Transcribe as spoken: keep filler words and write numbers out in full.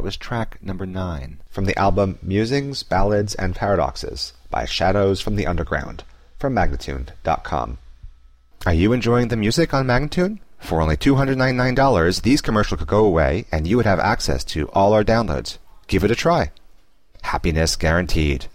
was track number nine. From the album Musings, Ballads, and Paradoxes by Shadows from the Underground, from Magnatune dot com. Are you enjoying the music on Magnatune? For only two hundred ninety-nine dollars, these commercials could go away, and you would have access to all our downloads. Give it a try. Happiness guaranteed.